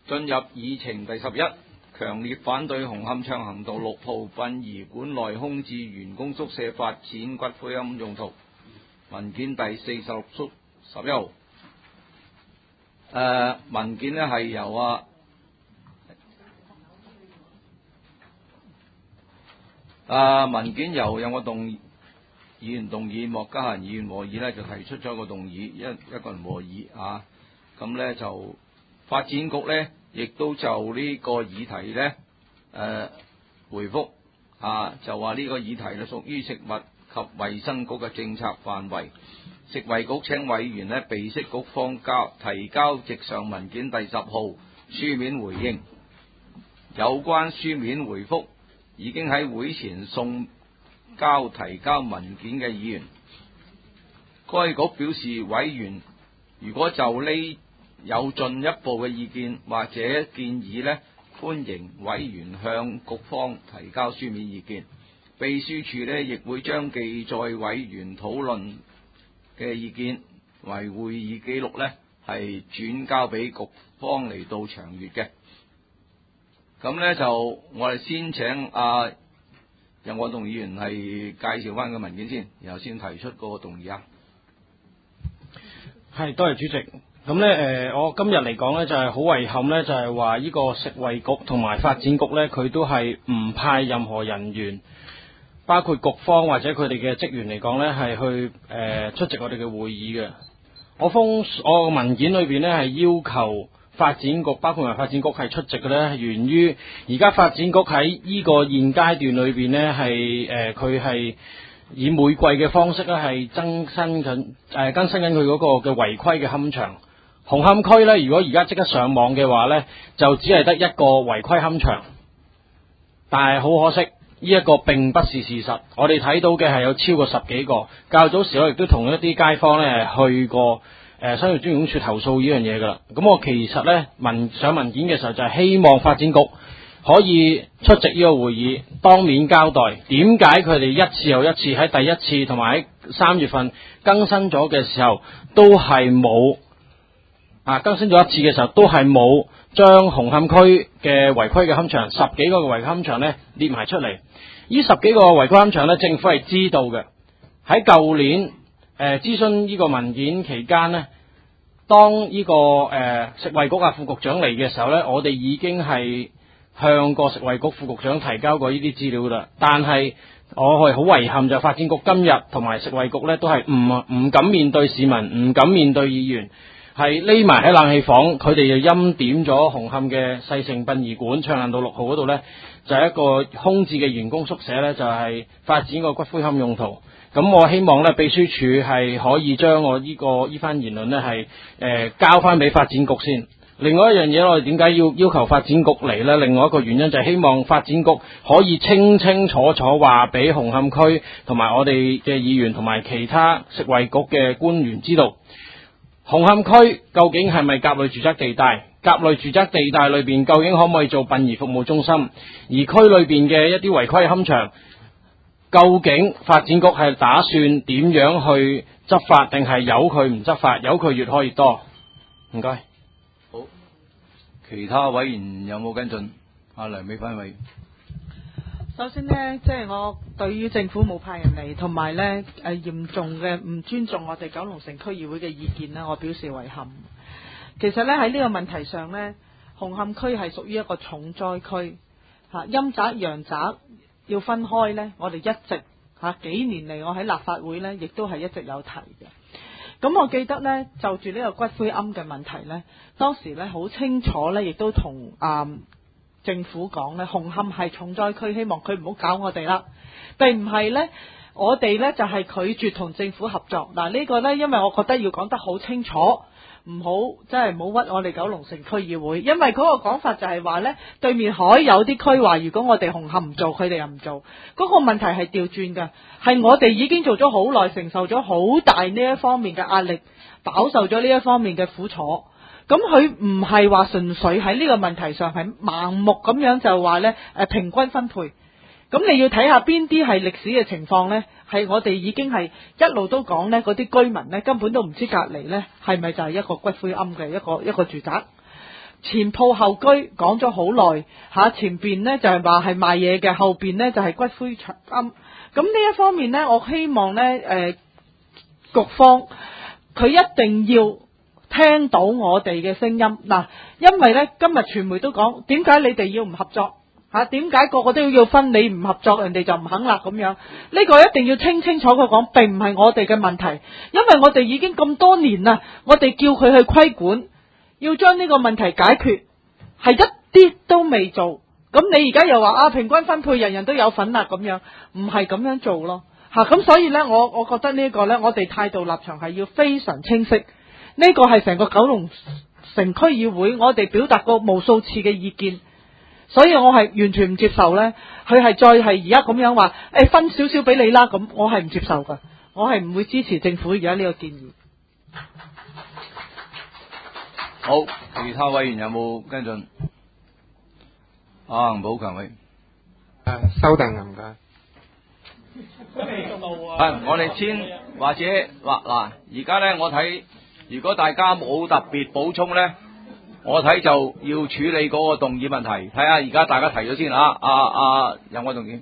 進入議程第11，強烈反對紅磡暢行道6號殯儀館內空置員工宿舍發展骨灰龕用途。文件第46縮11號。文件呢係由文件由我議員動議，莫家賢議員和議呢就提出咗個動議，一個人和議啊。咁呢就發展局呢亦都就呢個議題呢回覆就話呢個議題呢屬於食物及衛生局嘅政策範圍。食衛局請委員呢備悉局方提交直上文件第10號書面回應。有關書面回覆已經喺會前送交提交文件嘅議員。該局表示，委員如果就呢有進一步嘅意見或者建議呢，歡迎委員向局方提交書面意見。秘書處呢亦會將記載委員討論嘅意見為會議記錄呢係轉交俾局方嚟到詳閱嘅。咁呢就我哋先請任我動議員係介紹翻個文件先，然後先提出個動議。 係，多謝主席。咁呢，我今日嚟講呢，就係好遺憾呢，就係話呢個食衛局同埋發展局呢，佢都係唔派任何人員，包括局方或者佢哋嘅職員嚟講呢，係去出席我哋嘅會議嘅。我個文件裏邊呢，係要求發展局，包括埋發展局係出席嘅呢，源於而家發展局喺呢個現階段裏邊呢，係佢係以每季嘅方式咧係更新緊佢嗰個嘅違規嘅龕場。紅磡區呢，如果而家即刻上網嘅話呢，就只係得一個違規龕場，但係好可惜，呢一個並不是事實。我哋睇到嘅係有超過10幾個。較早時我亦都同一啲街坊呢去過商業專員公署投訴呢樣嘢噶啦。咁我其實呢上文件嘅時候就係希望發展局可以出席呢個會議，當面交代點解佢哋一次又一次喺第一次同埋喺3月份更新咗嘅時候都係冇更新咗一次嘅時候都係冇將紅磡區嘅違規嘅龕場10幾個嘅違規龕場呢列埋出嚟。呢10幾個違規龕場呢，政府係知道嘅。喺舊年諮詢呢個文件期間呢，當呢個食衛局副局長嚟嘅時候呢，我哋已經係向個食衛局副局長提交過呢啲資料啦。但係我係好遺憾就發展局今日同埋食衛局呢，都係唔敢面對市民，唔敢面對議員，係匿埋喺冷氣房。佢哋就欽點咗紅磡嘅世盛殯儀館暢行道6號嗰度呢，就係一個空置嘅員工宿舍呢，就係發展個骨灰龕用途。咁我希望呢，秘書處係可以將我呢番言論呢係交翻俾發展局先。另外一樣嘢，我哋點解要求發展局嚟呢？另外一個原因就係希望發展局可以清清楚楚話俾紅磡區同埋我哋嘅議員同埋其他食衛局嘅官員知道，紅磡區究竟係咪甲類住宅地帶？甲類住宅地帶裏邊究竟可唔可以做殯儀服務中心？而區裏邊嘅一啲違規龕場，究竟發展局係打算點樣去執法，定係由佢唔執法，由佢越開越多？唔該。 好，其他委員有冇跟進？梁美芬委員。 首先呢，即係我對於政府冇派人嚟，同埋呢嚴重嘅唔尊重我哋九龍城區議會嘅意見呢，我表示遺憾。其實呢，喺呢個問題上呢，紅磡區係屬於一個重災區，陰宅陽宅要分開呢，我哋一直幾年嚟，我喺立法會呢亦都係一直有提嘅。咁我記得呢，就住呢個骨灰龕嘅問題呢，當時呢好清楚呢，亦都同政府講呢，紅磡係重災區，希望佢唔好搞我哋啦。並唔係呢，我哋呢就係拒絕同政府合作。嗱，呢個呢，因為我覺得要講得好清楚。唔好真係唔好屈我哋九龍城區議會，因為嗰個講法就係話呢，對面海有啲區話，如果我哋紅磡唔做，佢哋又唔做。嗰個問題係調轉㗎，係我哋已經做咗好耐，承受咗好大呢一方面嘅壓力，飽受咗呢一方面嘅苦楚。咁佢唔係話純粹喺呢個問題上係盲目咁樣就話呢平均分配。咁你要睇下邊啲係歷史嘅情況呢？係我哋已經係一路都講呢，嗰啲居民呢根本都唔知隔離呢係咪就係一個骨灰龕嘅一個住宅。 前鋪後居講咗好耐嚇，前邊呢就係話係賣嘢嘅，後邊呢就係骨灰龕。咁呢一方面呢，我希望呢局方佢一定要聽到我哋嘅聲音嗱，因為呢今日傳媒都講點解你哋要唔合作嚇？點解個個都要分你唔合作，人哋就唔肯啦咁樣？呢個一定要清清楚楚講，並唔係我哋嘅問題，因為我哋已經咁多年啦，我哋叫佢去規管，要將呢個問題解決，係一啲都未做。咁你而家又話啊，平均分配人人都有份啦咁樣，唔係咁樣做咯嚇。咁所以呢，我覺得呢個呢，我哋態度立場係要非常清晰。呢個係成個九龍城區議會，我哋表達過無數次嘅意見，所以我係完全唔接受呢。佢係再係而家咁樣話，分少少俾你啦，咁我係唔接受噶，我係唔會支持政府而家呢個建議。 好，其他委員有冇跟進？吳寶強委員， 收定唔該。 我哋先或者嗱，而家呢，我睇如果大家冇特別補充呢，我睇就要處理嗰個動議問題。睇下而家大家提咗先啊，有冇動議？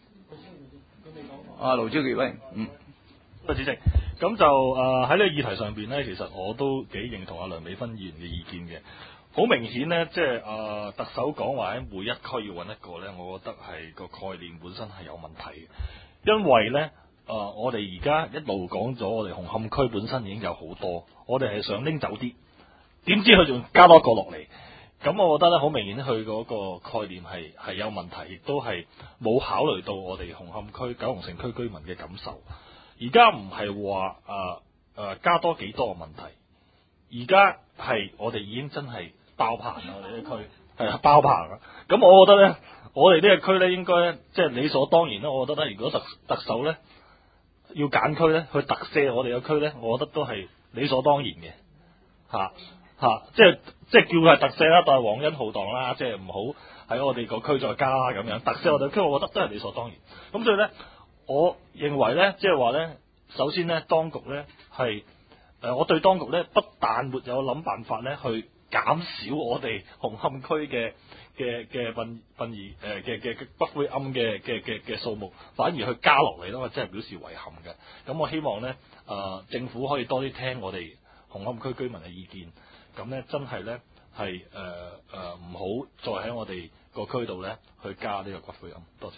盧超傑威， 主席，咁就喺呢個議題上邊呢，其實我都幾認同阿梁美芬議員嘅意見嘅。好明顯呢，即係特首講話喺每一區要揾一個呢，我覺得係個概念本身係有問題嘅，因為呢，我哋而家一路講咗，我哋紅磡區本身已經有好多，我哋係想拎走啲，點知佢仲加多一個落嚟，咁我覺得呢，好明顯佢嗰個概念係有問題，亦都係冇考慮到我哋紅磡區、九龍城區居民嘅感受。而家唔係話加多幾多嘅問題，而家係我哋已經真係爆棚啦！我哋呢區係爆棚啦。咁我覺得呢，我哋呢個區呢，應該呢，即係理所當然啦。我覺得呢，如果特首呢要揀區呢，去特赦我哋個區呢，我覺得都係理所當然嘅。即係叫佢係特赦啦，但係皇恩浩蕩啦，即係唔好喺我哋個區再加啦咁樣。特赦我哋區，我覺得都係理所當然。咁所以呢，我認為呢，即係話呢，首先呢，當局呢係我對當局呢，不但沒有諗辦法呢去減少我哋紅磡區嘅殯儀嘅骨灰龕嘅數目，反而去加落嚟咯，我真係表示遺憾嘅。咁我希望呢，政府可以多啲聽我哋紅磡區居民嘅意見，咁呢，真係呢，係唔好再喺我哋個區度呢去加呢個骨灰龕。多謝。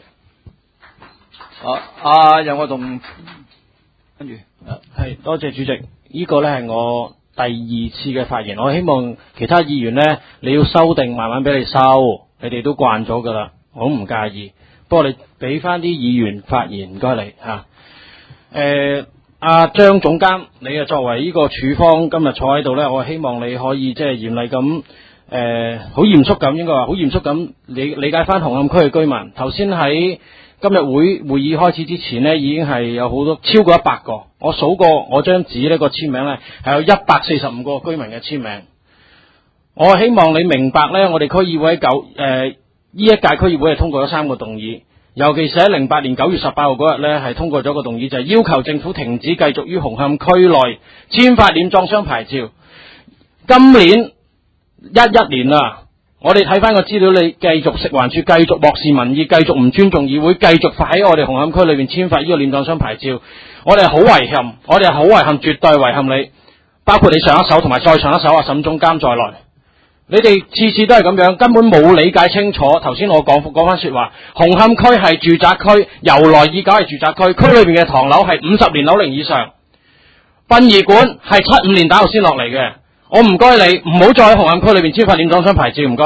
任我同跟住係多謝主席，呢個呢係我第二次嘅發言，我希望其他議員呢，你要修訂，慢慢俾你收，你哋都慣咗噶啦，我唔介意。不過你俾翻啲議員發言，唔該你嚇。阿張總監，你啊作為呢個處方今日坐喺度呢，我希望你可以即係嚴厲咁，好嚴肅咁，應該話好嚴肅咁理解翻紅磡區嘅居民。頭先喺今日會議開始之前呢，已經係有好多超過100個，我數過我張紙呢個簽名呢，係有145個居民嘅簽名。我希望你明白呢，我哋區議會呢一屆區議會係通過咗3個動議，尤其是喺08年9月18號嗰日呢，係通過咗個動議，就係要求政府停止繼續於紅磡區內簽發殮葬商牌照。今年11年啦。我哋睇翻個資料，你繼續食環署繼續漠視民意，繼續唔尊重議會，繼續喺我哋紅磡區裏邊簽發呢個殮葬商牌照，我哋係好遺憾，我哋係好遺憾，絕對遺憾你，包括你上一手同埋再上一手沈總監在內，你哋次次都係咁樣，根本冇理解清楚。頭先我講翻說話，紅磡區係住宅區，由來已久係住宅區，區裏邊嘅唐樓係50年樓齡以上，殯儀館係75年打後先落嚟嘅。我唔該你，唔好再喺紅磡區裏邊簽發殮葬商牌照，唔該。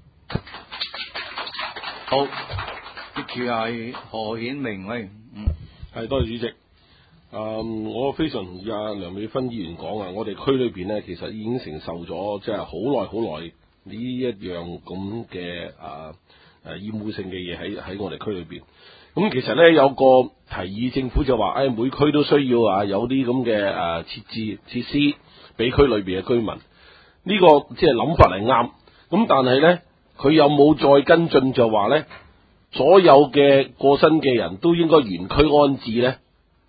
好，接住係何顯明喂， 係多謝主席。我非常同意阿梁美芬議員講啊，我哋區裏邊呢，其實已經承受咗即係好耐呢一樣咁嘅厭惡性嘅嘢喺我哋區裏邊。咁其實呢，有個提議，政府就話每區都需要有啲咁嘅設施俾區裏邊嘅居民。呢個即係諗法係啱。咁但係呢，佢有冇再跟進就話呢，所有嘅過身嘅人都應該原區安置呢？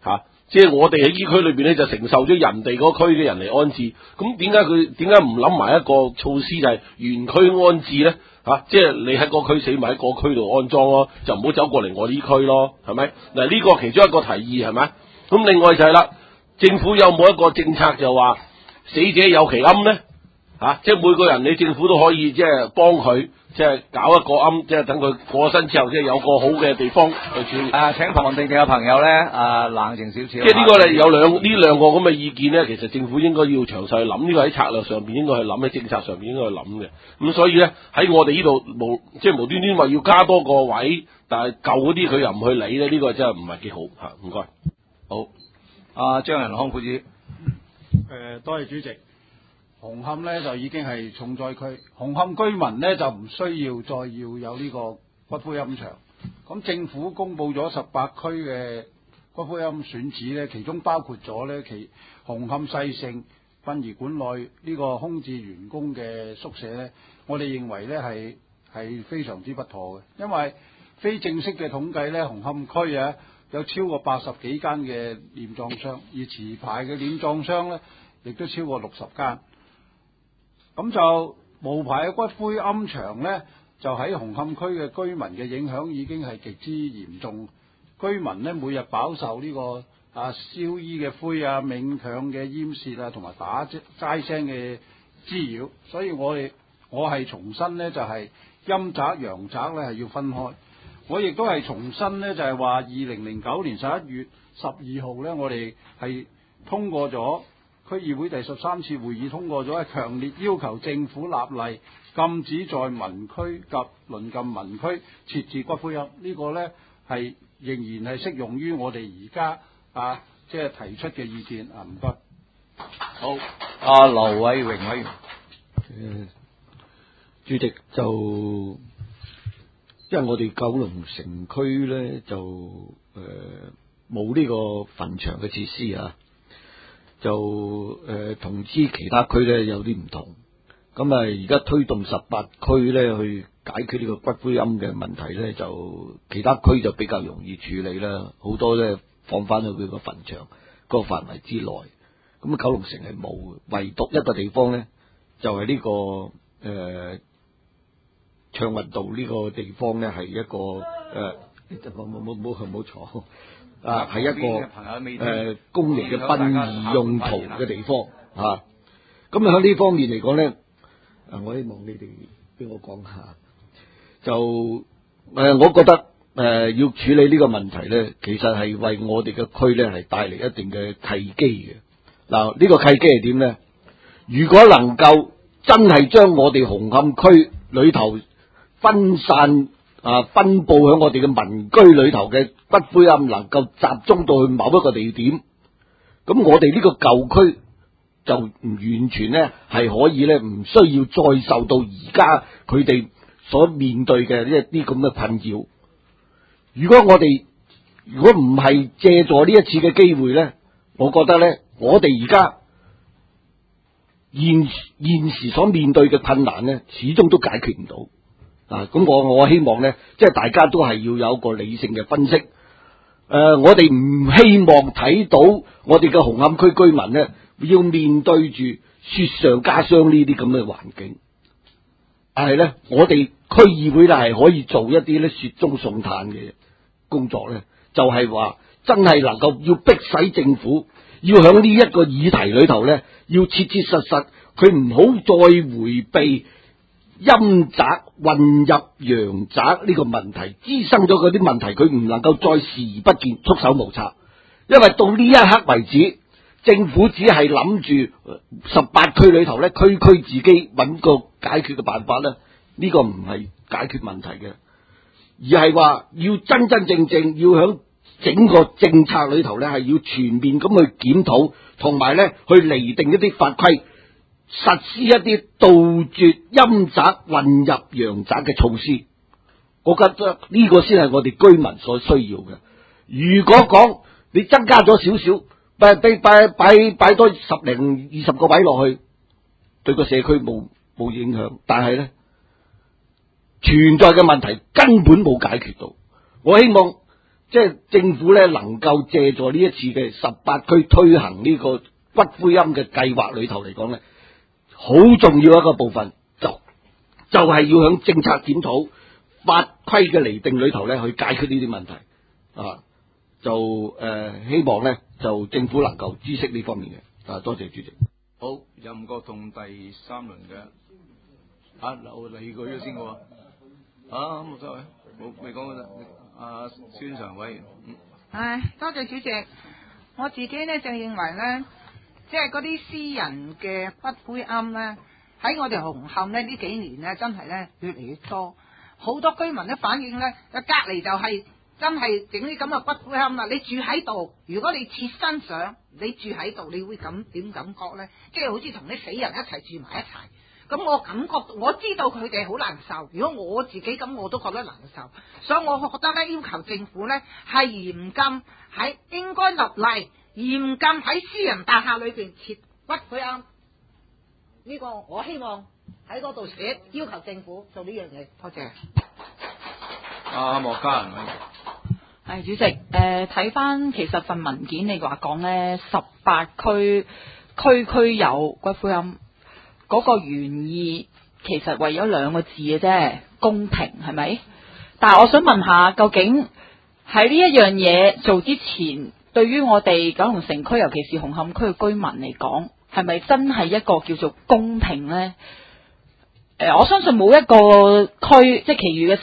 即係我哋喺依區裏邊咧就承受咗人哋嗰區嘅人嚟安置，咁點解唔諗埋一個措施就係原區安置咧？即係你喺個區死咪喺個區度安裝咯，就唔好走過嚟我呢區咯，係咪？嗱，呢個其中一個提議係咪？咁另外就係啦，政府有冇一個政策就話死者有其庵咧？即係每個人你政府都可以即係幫佢，即係搞一個庵，即係等佢過身之後，即係有個好嘅地方去處理。 請旁地嘅朋友咧，冷靜少少。 即係呢個咧有呢兩個咁嘅意見咧，其實政府應該要詳細去諗，呢個喺策略上邊應該去諗，喺政策上邊應該去諗嘅。咁所以咧喺我哋呢度即係無端端話要加多個位，但係舊嗰啲佢又唔去理咧，呢個真係唔係幾好嚇。唔該。 好，張仁康副主席。 多謝主席。紅磡呢就已經係重災區，紅磡居民呢就唔需要再要有呢個骨灰龕場。咁政府公布咗18區嘅骨灰龕選址呢，其中包括咗呢紅磡世盛殯儀館內呢個空置員工嘅宿舍呢，我哋認為呢係非常之不妥嘅，因為非正式嘅統計呢，紅磡區有超過80幾間嘅殮葬商，而持牌嘅殮葬商呢亦都超過60間。咁就無牌嘅骨灰龕場呢，就喺紅磡區嘅居民嘅影響已經係極之嚴重。居民呢，每日飽受呢個燒衣嘅灰冥鏹嘅煙舌同埋打齋聲嘅滋擾，所以我係重申呢，就係陰宅陽宅呢係要分開。我亦都係重申呢，就係話2009年11月12號呢，我哋係通過咗。區議會第13次會議通過咗，強烈要求政府立例禁止在民區及鄰近民區設置骨灰龕。呢個呢係仍然係適用於我哋而家即係提出嘅意見唔該。 好，劉偉榮委員。 主席就因為我哋九龍城區呢就冇呢個墳場嘅設施就同之其他區咧有啲唔同，咁而家推動18區咧去解決呢個骨灰龕嘅問題咧，就其他區就比較容易處理啦，好多咧放翻去佢個墳場嗰個範圍之內。咁九龍城係冇，唯獨一個地方咧就係呢個暢運道呢個地方咧係一個冇錯。係一個公營嘅殯儀用途嘅地方咁喺呢方面嚟講咧，我希望你哋俾我講下，就我覺得要處理呢個問題咧，其實係為我哋嘅區咧係帶嚟一定嘅契機嘅。嗱，呢個契機係點咧？如果能夠真係將我哋紅磡區裏頭分散分佈喺我哋嘅民居裏頭嘅骨灰龕能夠集中到去某一個地點，咁我哋呢個舊區就唔完全咧係可以咧唔需要再受到而家佢哋所面對嘅一啲咁嘅困擾。如果唔係借助呢一次嘅機會咧，我覺得咧我哋而家現時所面對嘅困難咧，始終都解決唔到。咁我希望咧，即係大家都係要有一個理性嘅分析。我哋唔希望睇到我哋嘅紅磡區居民咧，要面對住雪上加霜呢啲咁嘅環境。但係咧，我哋區議會咧係可以做一啲咧雪中送炭嘅工作咧，就係話真係能夠要迫使政府要響呢一個議題裏頭咧，要切切實實，佢唔好再回避陰宅混入陽宅呢個問題，滋生咗嗰啲問題，佢唔能夠再視而不見，束手無策。因為到呢一刻為止，政府只係諗住18區裏頭咧，區區自己揾個解決嘅辦法咧，呢個唔係解決問題嘅，而係話要真真正正要響整個政策裏頭咧，係要全面咁去檢討，同埋咧去釐定一啲法規，實施一啲杜絕陰宅混入陽宅嘅措施。我覺得呢個先係我哋居民所需要嘅。如果講你增加咗少少，擺多10零20個位落去，對個社區冇影響，但係咧存在嘅問題根本冇解決到。我希望即係政府咧能夠借助呢一次嘅18區推行呢個骨灰龕嘅計劃裏頭嚟講咧，好重要一個部分就係要響政策檢討、法規嘅釐定裏頭咧去解決呢啲問題啊。希望咧就政府能夠知悉呢方面嘅。多謝主席。 好，任國棟第3輪嘅留你個先嘅喎。冇所謂，冇未講嗰陣。孫常委員。 多謝主席。我自己呢就認為呢，即係嗰啲私人嘅骨灰龕呢，喺我哋紅磡呢幾年呢，真係呢越嚟越多，好多居民都反映呢，隔離就係真係整啲咁嘅骨灰龕啦。你住喺度，如果你切身上，你住喺度，你會點感覺呢？即係好似同啲死人一齊住埋一齊。咁我感覺，我知道佢哋好難受。如果我自己咁，我都覺得難受。所以我覺得咧，要求政府咧係嚴禁喺應該立例，嚴禁喺私人大廈裏邊設骨灰龕。呢個我希望喺嗰度寫，要求政府做呢樣嘢。多謝。 莫家人。 係主席，睇翻其實份文件你話講咧，18區區有骨灰龕。嗰個原意其實為咗2個字嘅啫，公平係咪？但係我想問下，究竟喺呢一樣嘢做之前，對於我哋九龍城區，尤其是紅磡區嘅居民嚟講，係咪真係一個叫做公平呢？我相信冇一個區，即係其餘嘅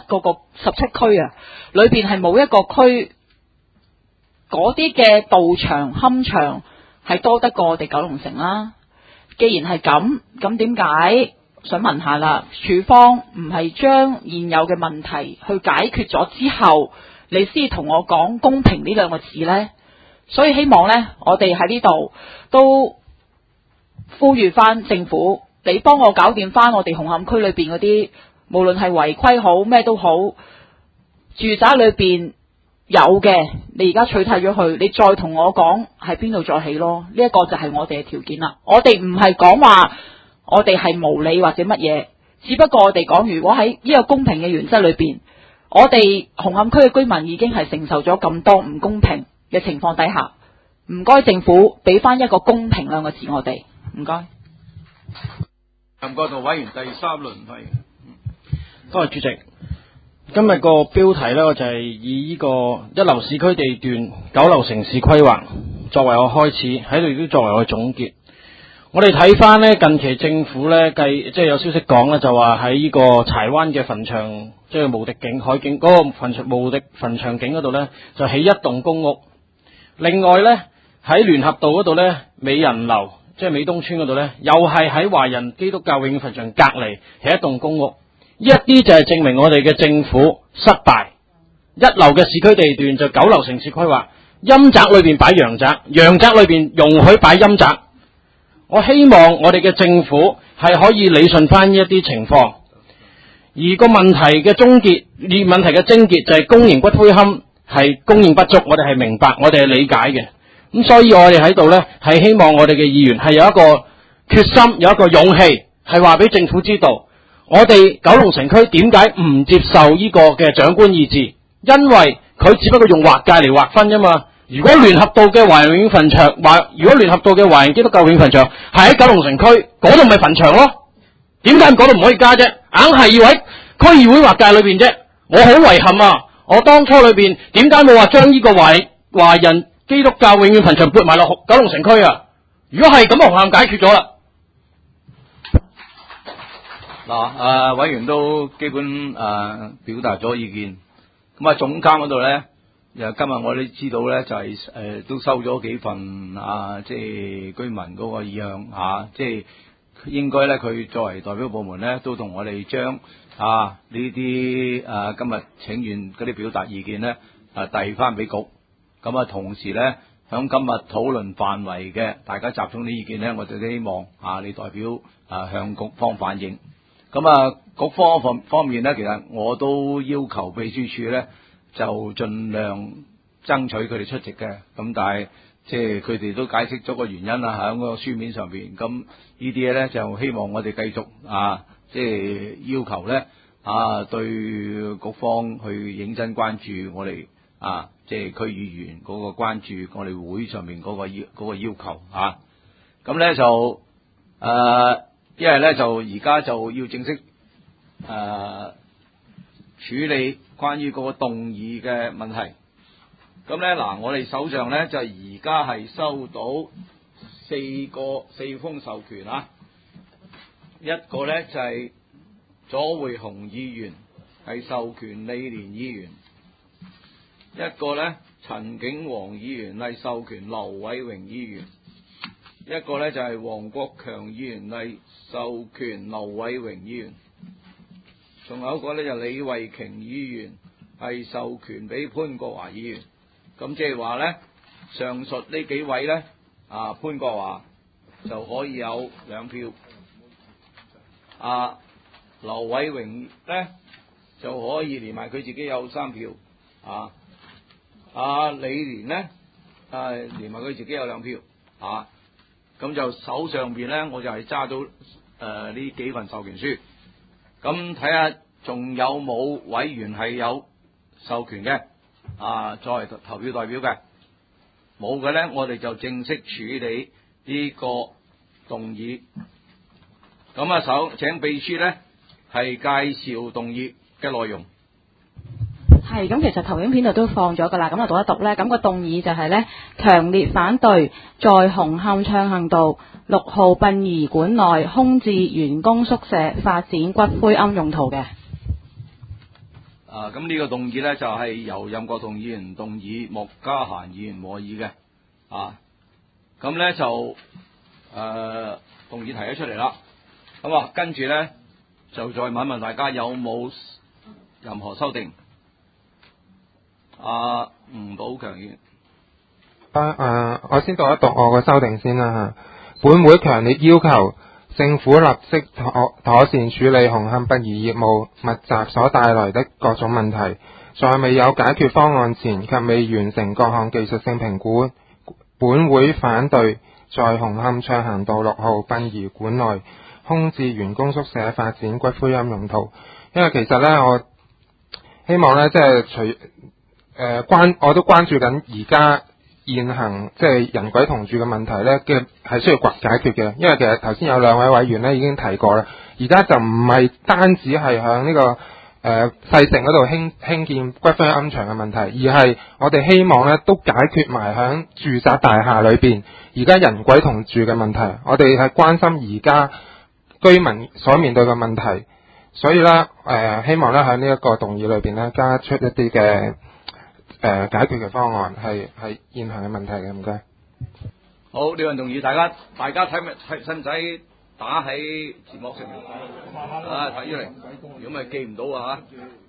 17區啊，裏邊係冇一個區嗰啲嘅道場、龕場係多得過我哋九龍城啦。既然係咁點解？想問下啦，署方唔係將現有嘅問題去解決咗之後，你先同我講公平呢2個字呢？所以希望呢，我哋喺呢度都呼籲翻政府，你幫我搞掂翻我哋紅磡區裏邊嗰啲，無論係違規好咩都好，住宅裏邊有嘅，你而家取締咗佢，你再同我講係邊度再起咯？呢一個就係我哋嘅條件啦。我哋唔係講話我哋係無理或者乜嘢，只不過我哋講，如果喺呢個公平嘅原則裏邊，我哋紅磡區嘅居民已經係承受咗咁多唔公平嘅情況底下，唔該政府俾翻一個公平2個字我哋，唔該。 任國棟委員第3輪發言。 多謝主席。今日個標題呢，我就係以呢個一流市區地段9樓城市規劃作為我開始，喺度亦都作為我總結。我哋睇翻呢，近期政府呢，即係有消息講呢，就話喺呢個柴灣嘅墳場，即係無敵景海景嗰個無敵墳場景嗰度呢，就起1棟公屋。另外呢，喺聯合道嗰度呢，美人樓即係美東村嗰度呢，又係喺華人基督教永遠墳場隔離起1棟公屋。呢一啲就係證明我哋嘅政府失敗。一流嘅市區地段就9樓城市規劃，陰宅裏邊擺陽宅，陽宅裏邊容許擺陰宅。我希望我哋嘅政府係可以理順翻呢一啲情況。而個問題嘅終結，問題嘅症結就係公營骨灰龕係供應不足，我哋係明白，我哋係理解嘅。咁所以我哋喺度呢，係希望我哋嘅議員係有一個決心，有一個勇氣，係話俾政府知道。我哋九龍城區點解唔接受呢個嘅長官意志？因為佢只不過用劃界嚟劃分啫嘛。如果聯合道嘅華人永遠墳場，如果聯合道嘅華人基督教永遠墳場係喺九龍城區，嗰度咪墳場咯？點解嗰度唔可以加啫？硬係要喺區議會劃界裏邊啫？我好遺憾啊！我當初裏邊點解冇話將呢個華人基督教永遠墳場撥埋落九龍城區啊？如果係咁，紅磡解決咗啦。 委員都基本表達咗意見。咁啊，總監嗰度咧，今日我哋知道咧，就係都收咗幾份即係居民嗰個意向即係應該咧，佢作為代表部門咧，都同我哋將呢啲今日請願嗰啲表達意見咧遞翻俾局。咁啊，同時咧，響今日討論範圍嘅大家集中啲意見咧，我哋都希望你代表向局方反映。咁啊，局方方面咧，其實我都要求秘書處咧，就盡量爭取佢哋出席嘅。咁但係即係佢哋都解釋咗個原因啦，喺個書面上邊。咁呢啲嘢咧，就希望我哋繼續即係要求咧對局方去認真關注我哋即係區議員嗰個關注我哋會上面嗰個要求啊。咁咧就因為咧就而家就要正式處理關於嗰個動議嘅問題。咁咧嗱，我哋手上咧就而家係收到四封授權啊。一個咧就係左會雄議員係授權李連議員，一個咧陳景煌議員係授權劉偉榮議員，一個咧就係黃國強議員係授權劉偉榮議員，仲有一個咧就李慧瓊議員係授權俾潘國華議員。咁即係話咧，上述呢幾位咧，潘國華就可以有2票，劉偉榮咧就可以連埋佢自己有3票，李連咧連埋佢自己有2票，咁就手上邊咧我就係揸到呢幾份授權書，咁睇下仲有冇委員係有授權嘅，作為投票代表嘅，冇嘅咧我哋就正式處理呢個動議。咁請秘書咧係介紹動議嘅內容。 係，咁其實投影片度都放咗㗎啦，咁我讀一讀咧。咁個動議就係咧，強烈反對在紅磡暢行道6號殯儀館內空置員工宿舍發展骨灰龕用途嘅。 咁呢個動議咧就係由任國同議員動議，莫家嫻議員和議嘅。咁咧就動議提咗出嚟啦。咁跟住咧就再問問大家有冇任何修訂。吳寶強議員， 我先讀一讀我個修訂先啦嚇。本會強烈要求政府立即妥善處理紅磡殯儀業務密集所帶來的各種問題，在未有解決方案前及未完成各項技術性評估，本會反對在紅磡暢行道6號殯儀館內空置員工宿舍發展骨灰龕用途。因為其實咧，我希望咧，即係我都關注緊而家現行即係人鬼同住嘅問題咧嘅係需要解決嘅。因為其實頭先有2位委員咧已經提過啦，而家就唔係單止係響呢個細城嗰度興建骨灰龕場嘅問題，而係我哋希望咧都解決埋響住宅大廈裏邊而家人鬼同住嘅問題。我哋係關心而家居民所面對嘅問題，所以咧希望咧喺呢一個動議裏邊咧加出一啲嘅解決嘅方案，係現行嘅問題嘅。唔該。 好，呢份動議大家睇使唔使打喺字幕上面？睇出嚟，如果咪記唔到啊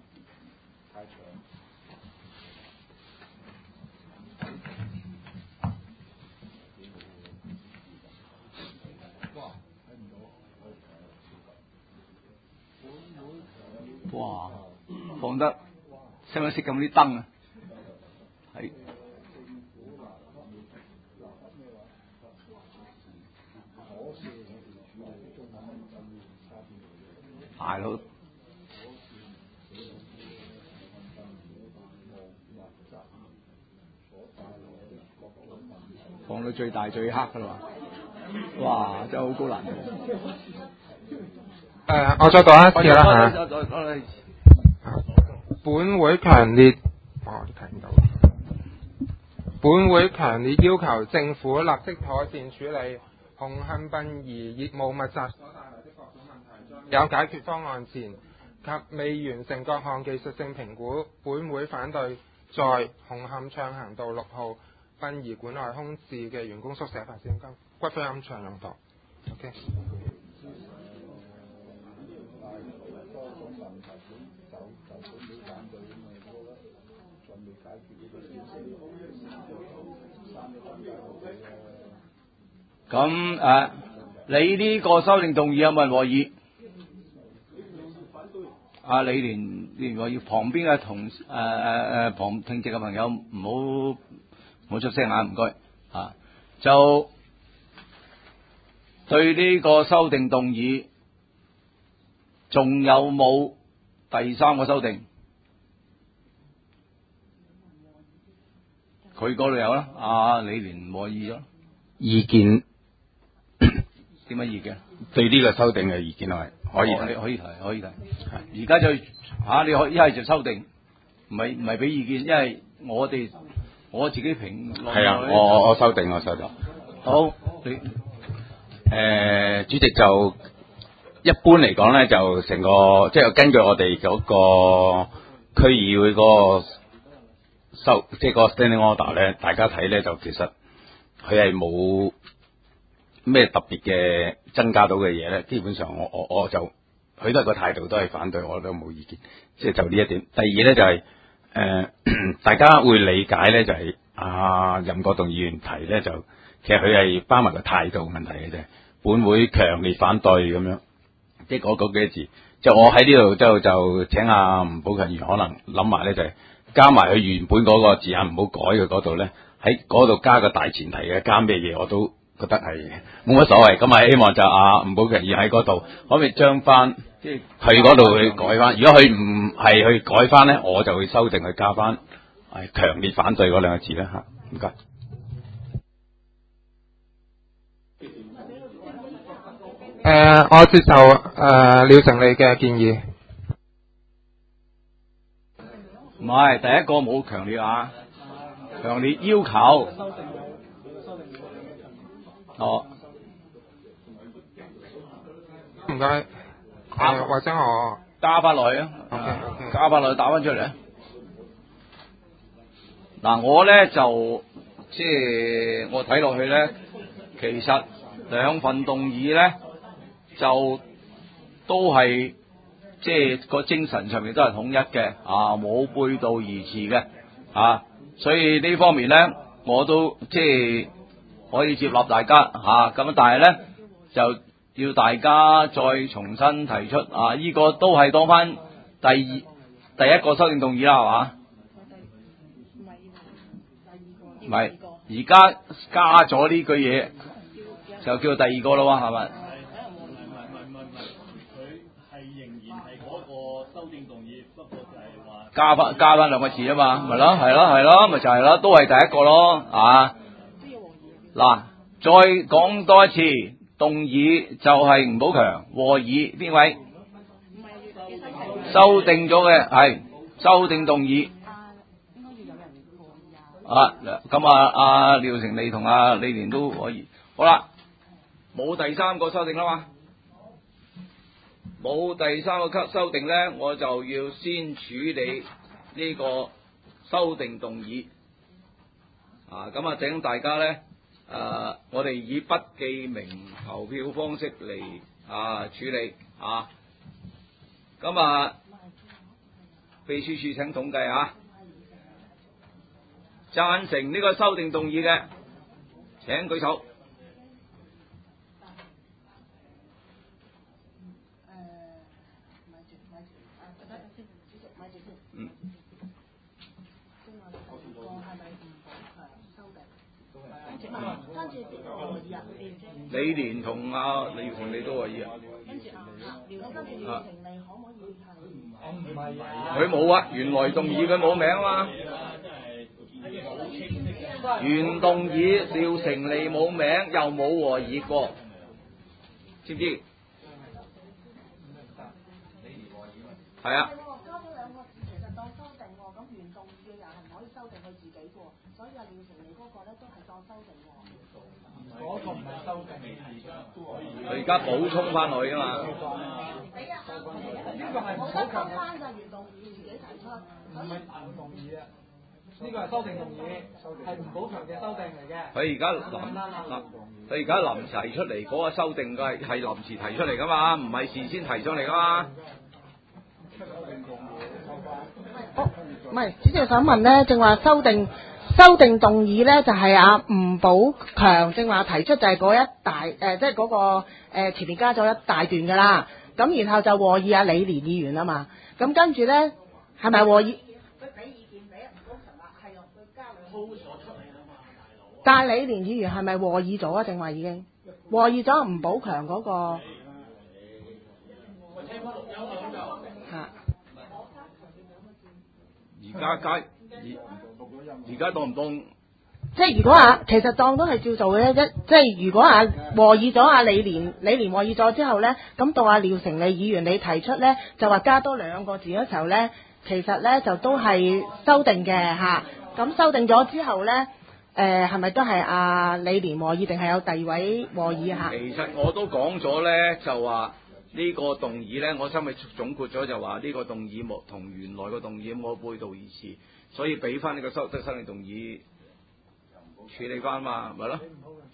哇，放得識唔識咁啲燈啊？係大佬放到最大最黑噶啦嘛！哇，真係好高難度。 我再讀一次啦嚇。本會強烈，睇唔到。本會強烈要求政府立即妥善處理紅磡殯儀業務密集所帶來的各種問題，有解決方案前及未完成各項技術性評估，本會反對在紅磡暢行道6號殯儀館內空置嘅員工宿舍發展骨灰龕場用途。OK。 咁你呢個修訂動議有冇人和議？李連和議，旁邊嘅旁聽席嘅朋友唔好出聲啊，唔該。就對呢個修訂動議，仲有冇第3個修訂？ 佢嗰度有啦，阿李連和議咗。 意見點乜意見？ 對呢個修訂嘅意見係可以提， 可以提。而家就你可一係就修訂，唔係俾意見，因為我自己評論。 係啊，我修訂。 好， 主席就一般嚟講咧，就成個即係根據我哋嗰個區議會嗰個即係嗰個 standing order 咧，大家睇咧就其實佢係冇咩特別嘅增加到嘅嘢咧。基本上我就佢都係個態度都係反對，我都冇意見。即係就呢一點。第二咧就係大家會理解咧，就係任國棟議員提咧，就其實佢係包埋個態度問題嘅啫。本會強烈反對咁樣，即係嗰幾個字。就我喺呢度就請阿吳寶強議員可能諗埋咧，就係加埋佢原本嗰個字眼，唔好改嘅嗰度咧，喺嗰度加個大前提嘅，加咩嘢我都覺得係冇乜所謂。咁啊，希望就吳寶強議員喺嗰度可唔可以將翻即係佢嗰度去改翻？如果佢唔係去改翻咧，我就會修正去加翻係強烈反對嗰兩個字啦嚇。唔該。 我接受廖成利嘅建議。 唔係第一個冇強烈強烈要求。 唔該。或者我加翻落去啊。 OK。 加翻落去打翻出嚟啊。嗱，我咧就即係我睇落去咧，其實兩份動議咧。就都係即係個精神上面都係統一嘅，冇背道而馳嘅，所以呢方面咧我都即係可以接納大家咁，但係咧就要大家再重新提出呢個都係當翻第一個修訂動議啦，係嘛？唔係，而家加咗呢句嘢就叫第二個咯，係咪？加翻兩個字啊嘛，咪咯，係咯，咪就係咯，都係第一個咯，嗱，再講多一次，動議就係吳寶強和議，邊位？修訂咗嘅係修訂動議。咁廖成利同李連都可以。好啦，冇第三個修訂啦嘛。冇第三個修訂咧，我就要先處理呢個修訂動議。咁請大家咧，我哋以不記名投票方式嚟處理。咁秘書處請統計贊成呢個修訂動議嘅，請舉手。李連同李成利都可以佢冇原來動議佢冇名啊嘛，原動議廖成利冇名，又冇和議過，知唔知？係啊。 嗰個唔係修訂， 佢而家補充翻落去啊嘛。 呢個係唔補強嘅，唔係原動議啊，呢個係修訂動議，係唔補強嘅修訂嚟嘅。 佢而家臨時提出嚟嗰個修訂嘅係臨時提出嚟噶嘛，唔係事先提上嚟噶嘛。 唔係，主席想問咧，正話修訂動議咧，就係吳寶強正話提出就係嗰一大即係嗰個前面加咗一大段噶啦，咁然後就和議李連議員啊嘛，咁跟住咧係咪和議？佢俾意見俾吳寶強話係用佢加兩鋪咗出嚟啦嘛，但係李連議員係咪和議咗啊？正話已經和議咗吳寶強嗰個而家當唔當即係如果其實當都係照做嘅啫，即係如果和議咗李連和議咗之後呢，咁到廖成利議員你提出呢，就話加多2個字嗰時候呢，其實呢就都係修訂嘅嚇。咁修訂咗之後呢，係咪都係李連和議定係有第二位和議嚇？ 其實我都講咗呢，就話呢個動議呢，我今日總括咗就話呢個動議冇同原來個動議冇背道而馳，所以俾翻呢個修訂動議處理翻嘛，咪咯。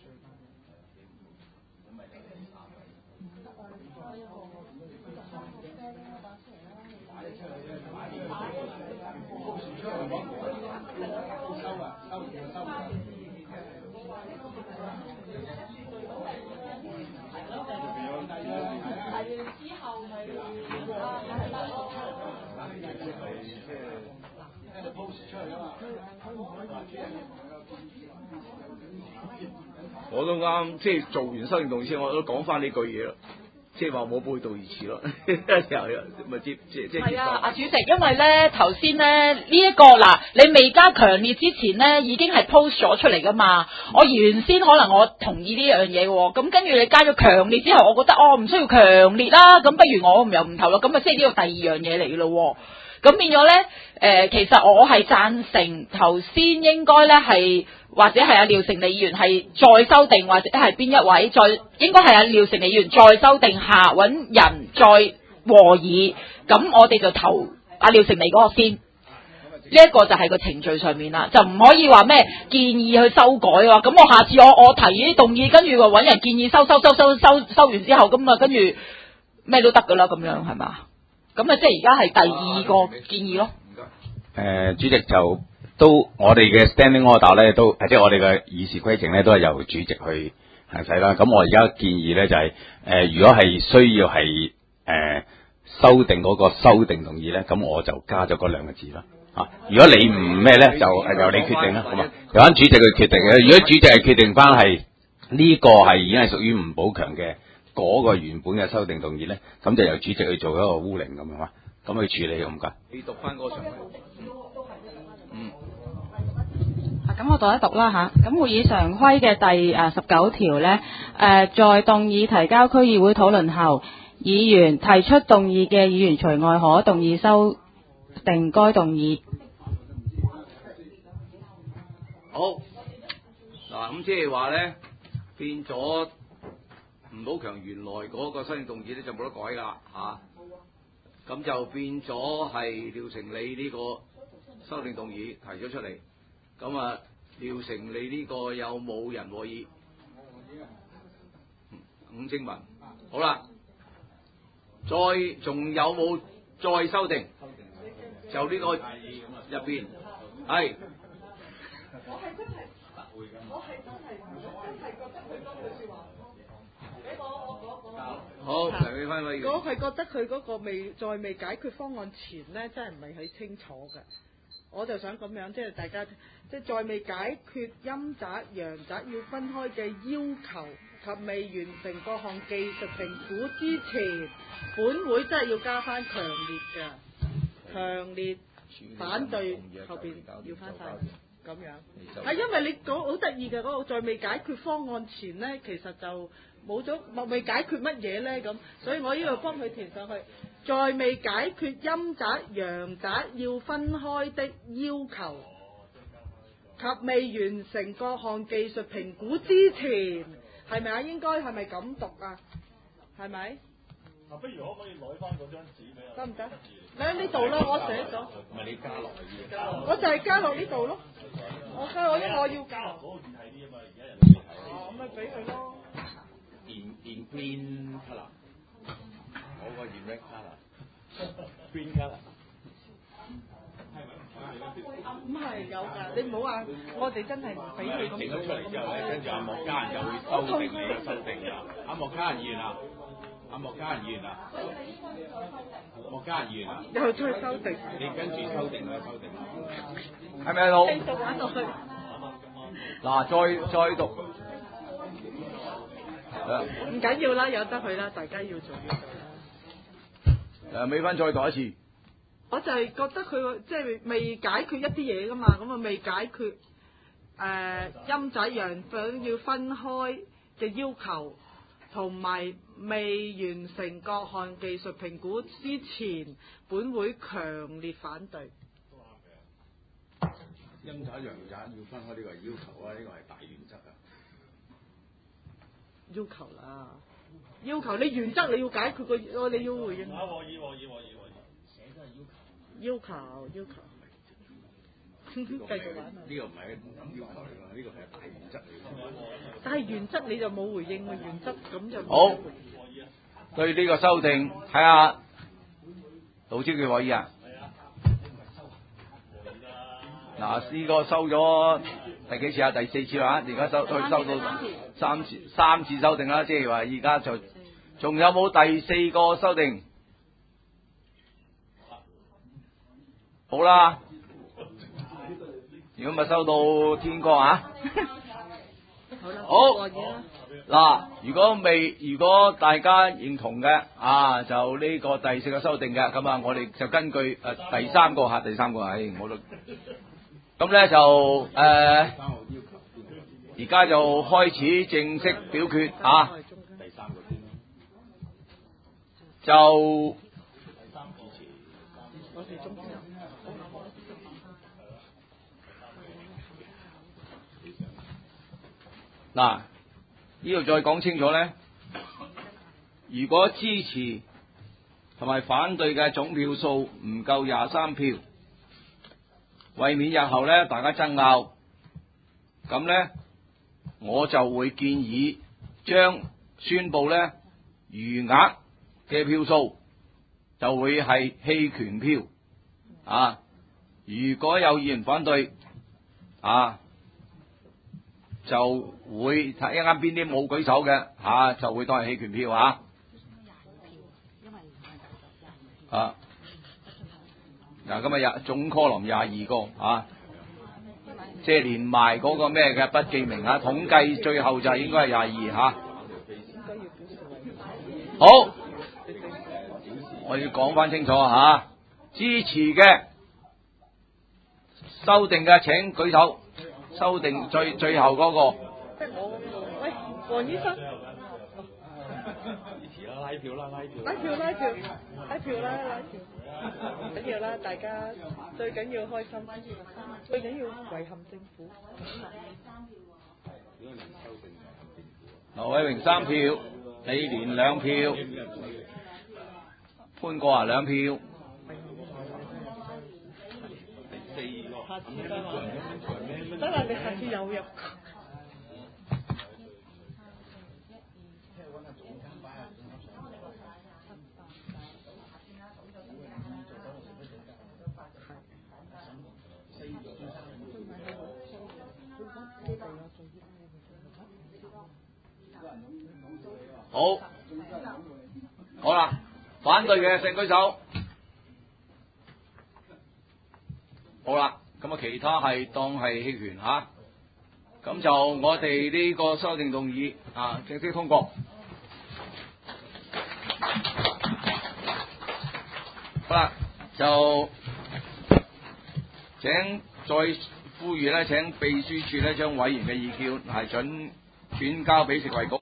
我都啱，即係做完修訂動議先，我都講翻呢句嘢咯，即係話冇背道而馳咯，咪即係啊，阿主席，因為咧頭先咧呢一個嗱，你未加強烈之前咧已經係 post 咗出嚟噶嘛，我原先可能我同意呢樣嘢喎，咁跟住你加咗強烈之後，我覺得唔需要強烈啦，咁不如我又唔投咯，咁啊即係呢個第二樣嘢嚟咯喎。咁變咗咧，其實我係贊成頭先應該咧係或者係廖成利議員係再修訂，或者係邊一位再應該係廖成利議員再修訂下揾人再和議，咁我哋就投廖成利嗰個先。呢一個就係個程序上面啦，就唔可以話咩建議去修改喎。咁我下次我提呢啲動議，跟住話揾人建議修完之後，咁啊跟住咩都得噶啦，咁樣係嘛？咁啊，即係而家係第二個建議咯。 主席就都我哋嘅 standing order 咧，都即係我哋嘅議事規程咧，都係由主席去行使啦。咁我而家建議咧就係、如果係需要係修訂嗰個修訂動議咧，咁我就加咗嗰2個字啦。如果你唔咩咧，就由你決定啦，好嘛？由翻主席去決定嘅。如果主席係決定翻係呢個係已經係屬於吳寶強嘅。嗰個原本嘅修訂動議咧，咁就由主席去做一個烏靈咁樣嘛，咁去處理咁解。 你讀翻嗰個上去。 咁我讀一讀啦嚇。咁會議常規嘅第19條咧，在動議提交區議會討論後，議員提出動議嘅議員除外可動議修訂該動議。 好，嗱咁即係話咧變咗。吳寶強原來嗰個修訂動議咧就冇得改噶啦咁就變咗係廖成利呢個修訂動議提咗出嚟，咁廖成利呢個有冇人和議？伍正文，好啦，再仲有冇再修訂？就呢個入邊係。好， 如果佢覺得佢嗰個未解決方案前呢，真係唔係好清楚嘅，我就想咁樣，即係大家即係在未解決陰宅、陽宅要分開嘅要求及未完成各項技術評估之前，本會真係要加翻強烈反對後邊要翻晒咁樣。係因為你講好得意嘅嗰個在未解決方案前呢，其實就冇咗未解決乜嘢呢咁，所以我呢度幫佢填上去，在未解決陰宅、陽宅要分開的要求及未完成各項技術評估之前，係咪啊？應該係咪咁讀啊？係咪？ 不如可唔可以攞翻嗰張紙俾我？ 得唔得？你喺呢度啦，我寫咗。 唔係你加落去我就係加落呢度咯。我因為我要加。 嗰個易睇啲啊嘛，而家人都易睇。 咁咪俾佢咯。 in green colour， 我個 in red colour，green colour。 唔係有㗎，你唔好話我哋真係唔俾佢咁做。 整咗出嚟之後咧，跟住阿莫家人就會修訂你嘅修訂㗎。阿莫家人議員啊，莫家人議員啊， 又再修訂。 你跟住修訂啦，修訂。 係咪好？ 繼續玩落去。 嗱，再讀。 唔緊要啦，由得佢啦，大家要做美芬再讀一次。 我就係覺得佢即係未解決一啲嘢噶嘛，咁啊未解決陰仔陽粉要分開嘅要求，同埋未完成各項技術評估之前，本會強烈反對。 陰宅陽宅要分開呢個係要求啊，呢個係大原則啊。 要求啦，要求你原則你要解決個，你要回應。 寫都係要求。繼續玩啊！ 呢個唔係要求嚟㗎，呢個係大原則嚟㗎。 但係原則你就冇回應喎，原則咁就好。對呢個修訂，睇下盧超傑可以啊。嗱，呢個收咗第幾次啊？第4次啦，而家收到三次修訂啦，即係話而家就仲有冇第4個修訂？好啦，如果咪收到天光啊！好嗱，如果大家認同嘅啊，就呢個第4個修訂嘅，咁啊，我哋就根據第三個，我都。咁咧就而家就開始正式表決啊！就嗱，呢度再講清楚咧，如果支持同埋反對嘅總票數唔夠23票。為免日後咧大家爭拗，咁咧我就會建議將宣佈咧餘額嘅票數就會係棄權票啊！如果有議員反對啊，就會睇一啱邊啲冇舉手嘅就會當係棄權票啊！嗱，今日總 quorum 22個即係連埋嗰個咩嘅不記名統計最後就應該係22好，我要講翻清楚支持嘅修訂嘅請舉手，修訂最後嗰個。 喂，黃醫生。 拉票啦！ 緊要啦，大家最緊要開心，最緊要遺憾政府。 劉偉榮3票，李連2票，潘國華2票。 下次得啦，你下次有入。 好啦，反對嘅請舉手。好啦，咁其他係當係棄權咁就我哋呢個修訂動議正式通過。好啦，就請再呼籲咧，請秘書處咧將委員嘅意見係轉交俾食衞局。